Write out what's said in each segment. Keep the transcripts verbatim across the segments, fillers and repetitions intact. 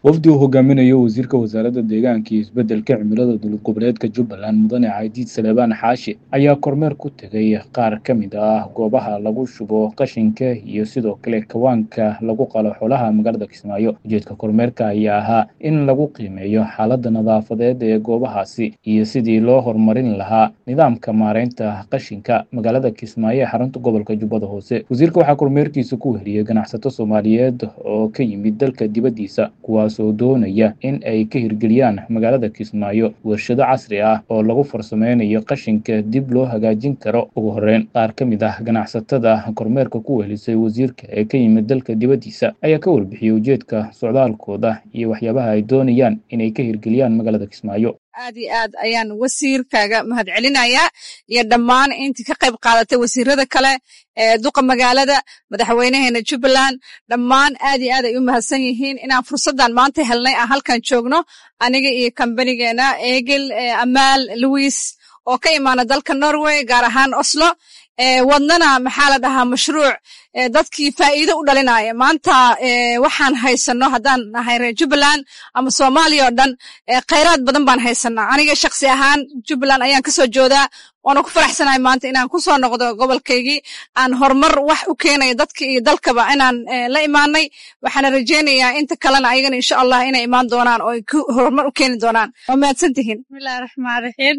wafdi uu hogaaminayo wasiirka wasaaradda deegaanka iyo isbeddelka cimilada dowlad goboleedka Jubbaland mudane Caydiid Salebaan Xaashi ayaa kormeer ku tegay qaar ka mid ah goobaha lagu shubo qashinka iyo sidoo kale kawaanka lagu qalo xoolaha magaalada Kismaayo. Ujeedka kormeerka ayaa ahaa in lagu qiimeeyo xaaladda nadaafadeed ee goobahaasi iyo sidii loo horumarin lahaa nidaamka maareynta qashinka magaalada Kismaayo ee xarunta gobolka Jubbada Hoose. Wasiirka waxaa kormeerkiisa ku heliyay ganacsato Soomaaliyeed oo ka yimid dalka dibaddiisa kuwaas oo doonaya in ay ka hirgeliyaan magaalada Kismaayo warshado casri ah oo lagu farsameynayo qashinka dib loo hagaajin karo. Ugu horreyn, qaar ka mid ah ganacsatada kormeerka ku welisay wasiirka ee ka yimid dalka dibaddiisa ayaa ka warbixiyay ujeedka socdaalkooda iyo waxyaabaha ay doonayaan inay ka hirgeliyaan magaalada Kismaayo. aad iyo aad ayaan wasiirkaaga mahadcelinayaa iyo dhammaan intii ka qayb qaadatay wasiirada kale ee duqa magaalada madaxweynaheena Jubbaland dhammaan aad iyo aad ay u mahadsan yihiin inaan fursadan maanta helnay aan halkan joogno aniga iyo kambanigeena Eagle Amaal Louis oo ka imaana dalka Norway gaar ahaan Oslo ee wadnana maxaa la dhahaa mashruuc dadkii faa'iido u dhalinaya maanta waxaan haysano haddaan nahay reer Jubbaland ama Soomaaliya oo dhan khayraad badan baan haysanaa. Aniga shakhsi ahaan Jubbaland ayaan ka soo joodaa waana ku faraxsanahay maanta inaan ku soo noqdo gobolkaygii aan horumar wax u keenayo dadka iyo dalkaba inaan la imaanay. waxaan rajeynayaa inta kalena ayagana insha Allah inay imaan doonaan oo horumar u keeni doonaan. waa mahadsantihiin. bismillaahi raxmaani raxiim.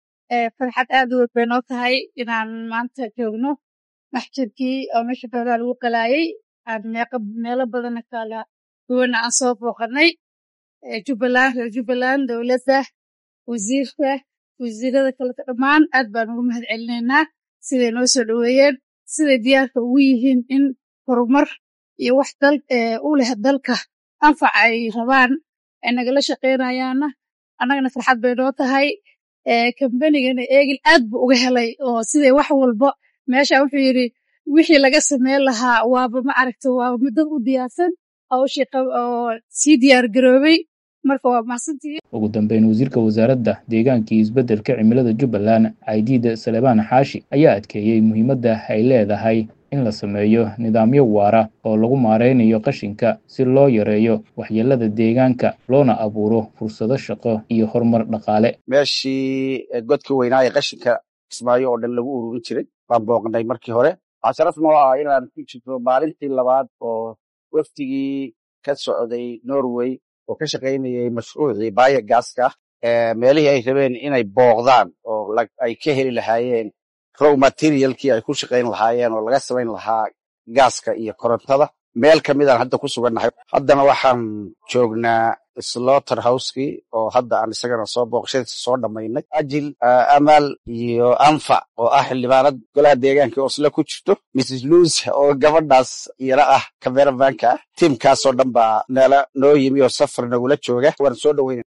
farxad aad u weyn oo tahay inaan maanta joogno maxjirkii oo meesha xoolaha lagu qalaayay aan meelo badan kala duwan aan soo booqanay. Jubbaland reer Jubbaland dowladda wasiirka wasiirada kale dhammaan aad baan ugu mahadcelinaynaa siday noo soo dhaweeyeen siday diyaarka ugu yihiin in horumar iyo wax dal u leh dalka anfac ay rabaan ay nagala shaqeynayaana annagana farxad bay noo tahay. kambanigana Eagle aad buu uga helay oo siday wax walba meesha wuxuu yiri wixii laga sameyn lahaa waaba ma aragto waa muddo u diyaarsan oo shaqo oo si diyaar garoobay marka waa mahadsantihiin. ugu dambeyn, wasiirka wasaaradda deegaanka iyo isbeddelka cimilada Jubbaland Caydiid Salebaan Xaashi ayaa adkeeyay muhiimadda ay leedahay in la sameeyo nidaamyo waara oo lagu maareynayo qashinka si loo yareeyo waxyeelada deegaanka loona abuuro fursado shaqo iyo horumar dhaqaale. meeshii godka weynaa ee qashinka Kismaayo oo dhan lagu ururin jiray baan booqnay markii hore. waxaa sharaf noo ah inaan ku jirto maalintii labaad oo waftigii ka socday Norway oo ka shaqaynayay mashruucii biogaska meelihii ay rabeen inay booqdaan oo ay ka heli lahaayeen raw materialkii ay ku shaqayn lahaayeen oo laga samayn lahaa gaaska iyo korontada. meel ka mid aan hadda ku sugannahay. haddana waxaan joognaa slaughterhouse-kii oo hadda aan isagana soo booqashadiisa soo dhammaynay. ajil Amaal iyo Anfac oo ah xildhibaanad golaha deegaanka Oslo ku jirto, missus Luz oo gabadhaas iyana ah cameramanka ah. tiimkaasoo dhan baa nala noo yimi oo safar nagula jooga. waan soo dhaweynay.